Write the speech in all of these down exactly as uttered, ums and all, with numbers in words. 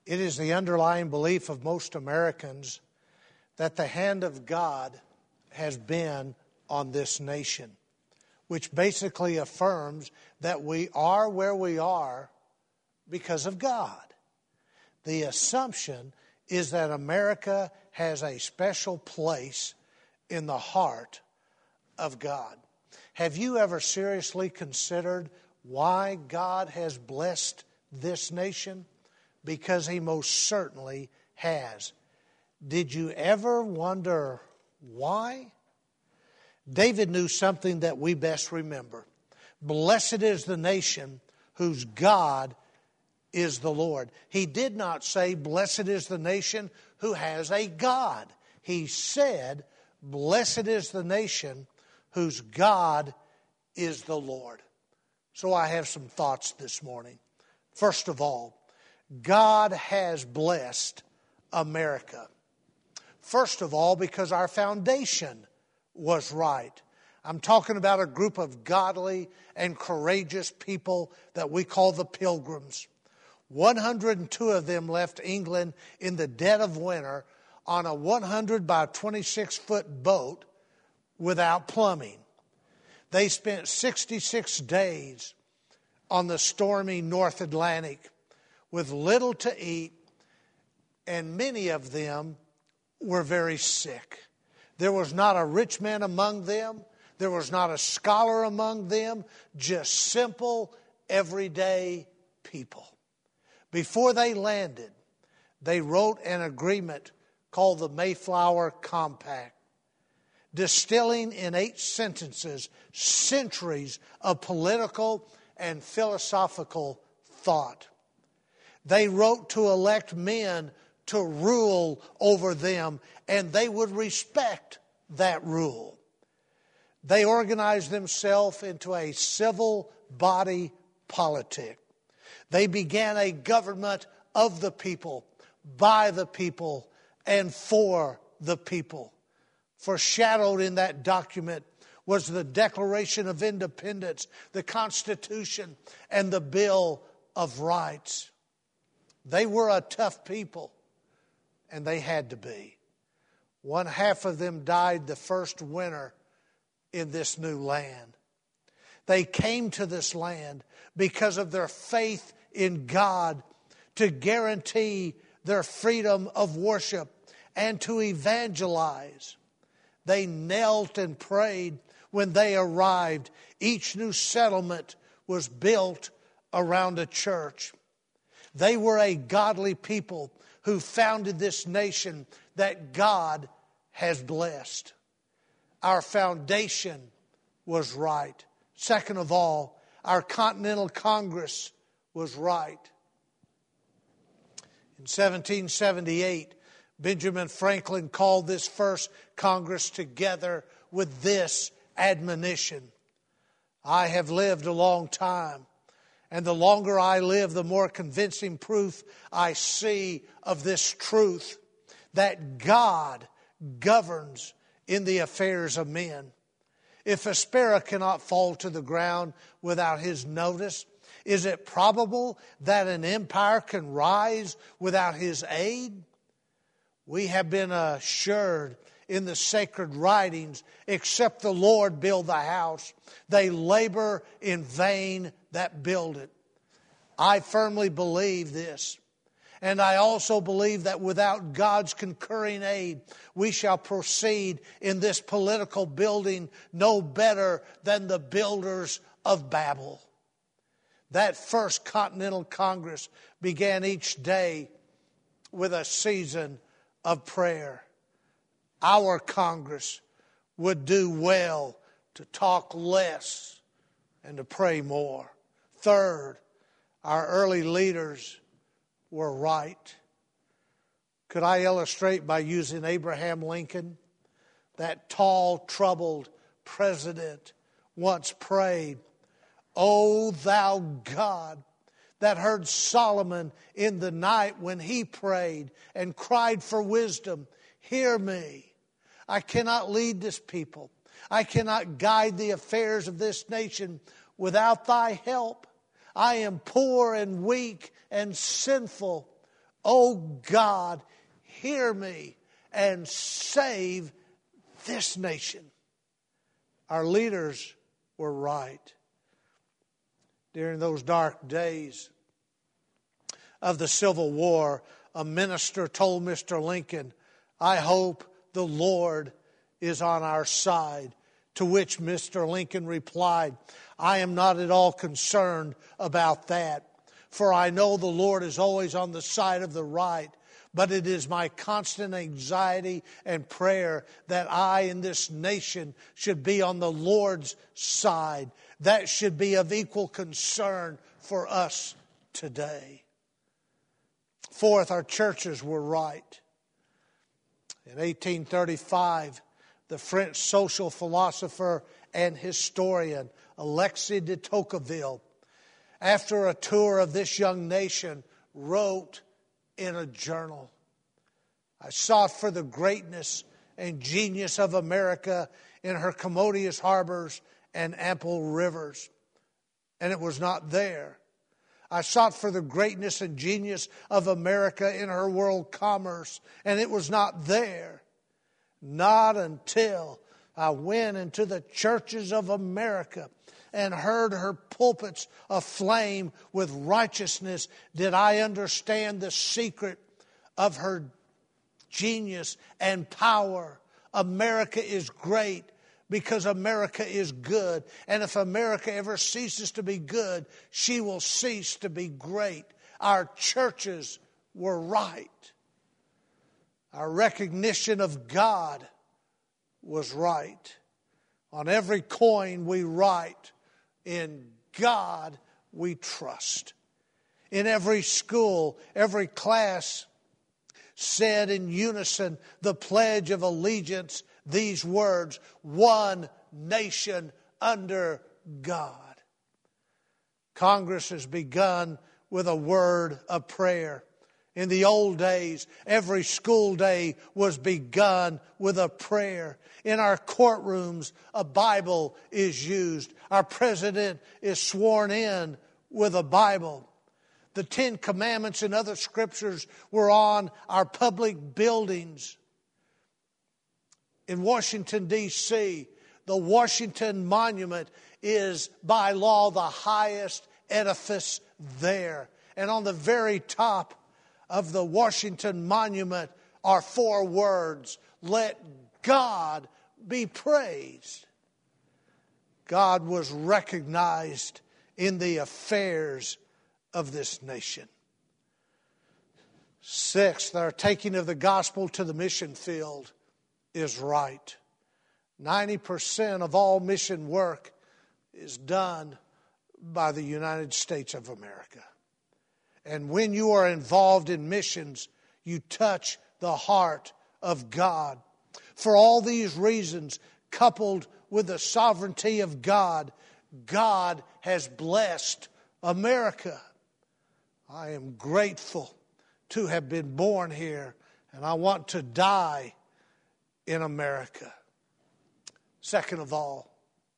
It is the underlying belief of most Americans that the hand of God has been on this nation, which basically affirms that we are where we are because of God. The assumption is that America has a special place in the heart of God. Have you ever seriously considered why God has blessed this nation? Because He most certainly has. Did you ever wonder why? David knew something that we best remember. Blessed is the nation whose God is the Lord. He did not say, blessed is the nation who has a God. He said, blessed is the nation whose God is the Lord. So I have some thoughts this morning. First of all, God has blessed America. First of all, because our foundation was right. I'm talking about a group of godly and courageous people that we call the Pilgrims. one hundred two of them left England in the dead of winter on a one hundred by twenty-six foot boat without plumbing. They spent sixty-six days on the stormy North Atlantic with little to eat, and many of them were very sick. There was not a rich man among them. There was not a scholar among them. Just simple, everyday people. Before they landed, they wrote an agreement called the Mayflower Compact, distilling in eight sentences centuries of political and philosophical thought. They wrote to elect men to rule over them, and they would respect that rule. They organized themselves into a civil body politic. They began a government of the people, by the people, and for the people. Foreshadowed in that document was the Declaration of Independence, the Constitution, and the Bill of Rights. They were a tough people, and they had to be. One half of them died the first winter in this new land. They came to this land because of their faith in God to guarantee their freedom of worship and to evangelize. They knelt and prayed when they arrived. Each new settlement was built around a church. They were a godly people who founded this nation that God has blessed. Our foundation was right. Second of all, our Continental Congress was right. In seventeen seventy-eight, Benjamin Franklin called this first Congress together with this admonition. I have lived a long time, and the longer I live, the more convincing proof I see of this truth, that God governs in the affairs of men. If a sparrow cannot fall to the ground without His notice, is it probable that an empire can rise without His aid? We have been assured in the sacred writings, except the Lord build the house, they labor in vain that build it. I firmly believe this. And I also believe that without God's concurring aid, we shall proceed in this political building no better than the builders of Babel. That first Continental Congress began each day with a season of prayer. Our Congress would do well to talk less and to pray more. Third, our early leaders were right. Could I illustrate by using Abraham Lincoln? That tall, troubled president once prayed, O thou God, that heard Solomon in the night when he prayed and cried for wisdom, hear me. I cannot lead this people. I cannot guide the affairs of this nation without thy help. I am poor and weak and sinful. Oh God, hear me and save this nation. Our leaders were right. During those dark days of the Civil War, a minister told Mister Lincoln, "I hope the Lord is on our side." To which Mister Lincoln replied, "I am not at all concerned about that, for I know the Lord is always on the side of the right. But it is my constant anxiety and prayer that I and this nation should be on the Lord's side. That should be of equal concern for us today." Fourth, our churches were right. In eighteen thirty-five, the French social philosopher and historian Alexis de Tocqueville, after a tour of this young nation, wrote in a journal, "I sought for the greatness and genius of America in her commodious harbors and ample rivers, and it was not there. I sought for the greatness and genius of America in her world commerce, and it was not there. Not until I went into the churches of America and heard her pulpits aflame with righteousness did I understand the secret of her genius and power. America is great because America is good. And if America ever ceases to be good, she will cease to be great." Our churches were right. Our recognition of God was right. On every coin we write, "In God we trust." In every school, every class said in unison the Pledge of Allegiance, these words, "One nation under God." Congress has begun with a word of prayer. In the old days, every school day was begun with a prayer. In our courtrooms, a Bible is used. Our president is sworn in with a Bible. The Ten Commandments and other scriptures were on our public buildings. In Washington, D C, the Washington Monument is by law the highest edifice there. And on the very top of the Washington Monument are four words: "Let God be praised." God was recognized in the affairs of this nation. Sixth, our taking of the gospel to the mission field is right. ninety percent of all mission work is done by the United States of America. And when you are involved in missions, you touch the heart of God. For all these reasons, coupled with the sovereignty of God, God has blessed America. I am grateful to have been born here, and I want to die in America. Second of all,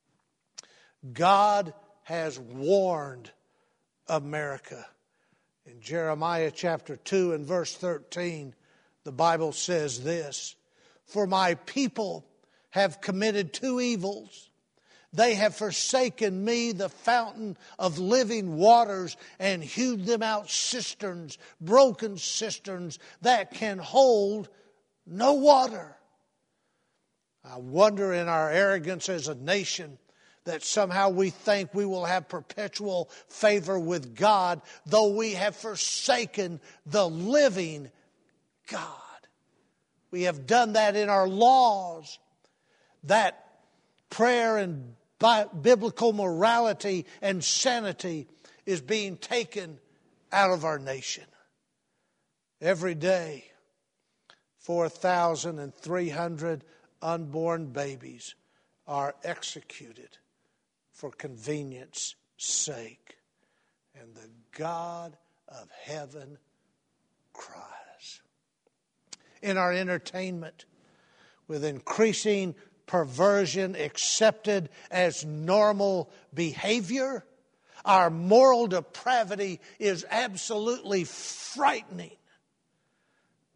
God has warned America. In Jeremiah chapter two and verse thirteen, the Bible says this: "For my people have committed two evils. They have forsaken me, the fountain of living waters, and hewed them out cisterns, broken cisterns that can hold no water." I wonder in our arrogance as a nation that somehow we think we will have perpetual favor with God, though we have forsaken the living God. We have done that in our laws. That prayer and biblical morality and sanity is being taken out of our nation. Every day, four thousand three hundred unborn babies are executed for convenience sake. And the God of heaven cries. In our entertainment, with increasing perversion accepted as normal behavior, our moral depravity is absolutely frightening.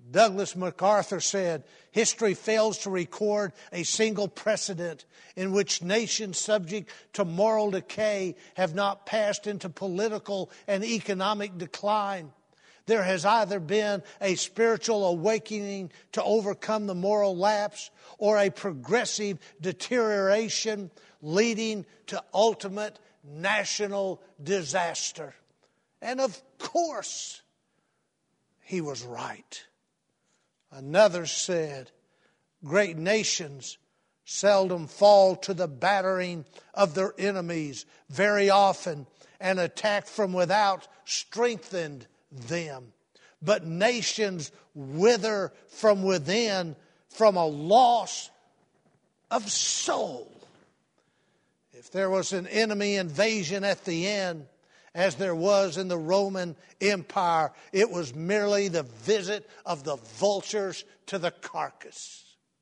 Douglas MacArthur said, history fails to record a single precedent in which nations subject to moral decay have not passed into political and economic decline. There has either been a spiritual awakening to overcome the moral lapse or a progressive deterioration leading to ultimate national disaster. And of course, he was right. Another said, great nations seldom fall to the battering of their enemies. Very often, an attack from without strengthened them. But nations wither from within from a loss of soul. If there was an enemy invasion at the end, as there was in the Roman Empire, it was merely the visit of the vultures to the carcass.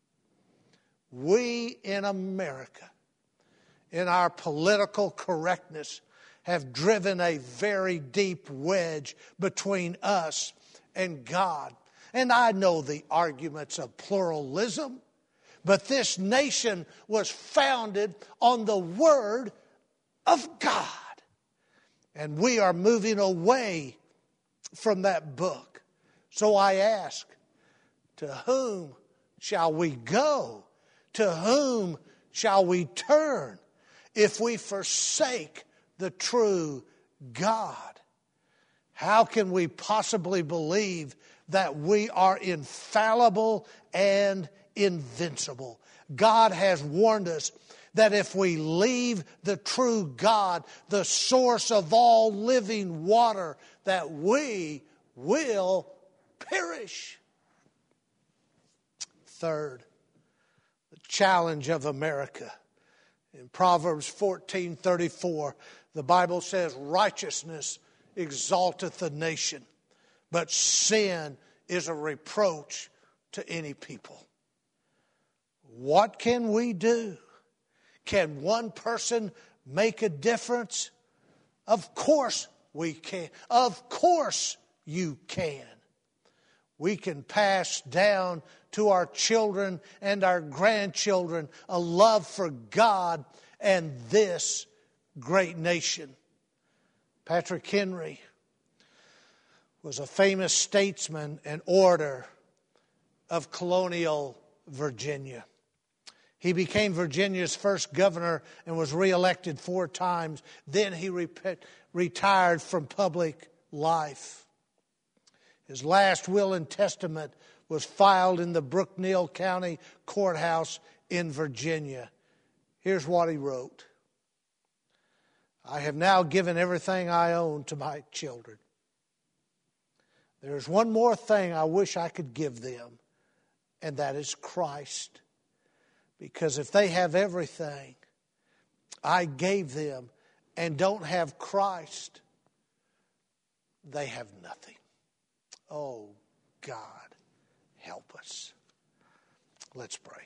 We in America, in our political correctness, have driven a very deep wedge between us and God. And I know the arguments of pluralism, but this nation was founded on the Word of God. And we are moving away from that book. So I ask, to whom shall we go? To whom shall we turn if we forsake the true God? How can we possibly believe that we are infallible and invincible? God has warned us that if we leave the true God, the source of all living water, that we will perish. Third, the challenge of America. In Proverbs fourteen thirty-four, the Bible says, righteousness exalteth a nation, but sin is a reproach to any people. What can we do? Can one person make a difference? Of course we can. Of course you can. We can pass down to our children and our grandchildren a love for God and this great nation. Patrick Henry was a famous statesman and orator of colonial Virginia. He became Virginia's first governor and was reelected four times. Then he re- retired from public life. His last will and testament was filed in the Brookneal County Courthouse in Virginia. Here's what he wrote. I have now given everything I own to my children. There's one more thing I wish I could give them, and that is Christ. Because if they have everything I gave them and don't have Christ, they have nothing. Oh, God, help us. Let's pray.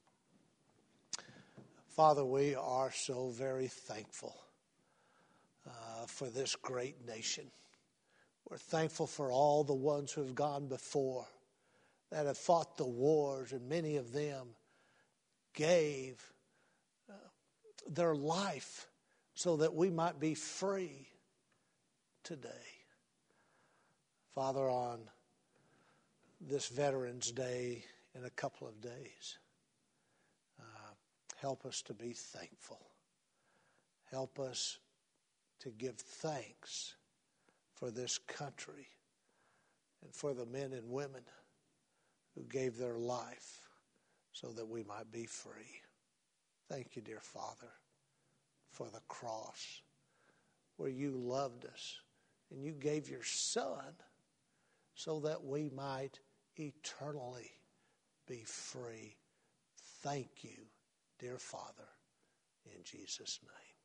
Father, we are so very thankful uh, for this great nation. We're thankful for all the ones who have gone before, that have fought the wars, and many of them gave uh, their life so that we might be free today. Father, on this Veterans Day in a couple of days, uh, help us to be thankful. Help us to give thanks for this country and for the men and women who gave their life so that we might be free. Thank you, dear Father, for the cross where you loved us and you gave your Son so that we might eternally be free. Thank you, dear Father, in Jesus' name.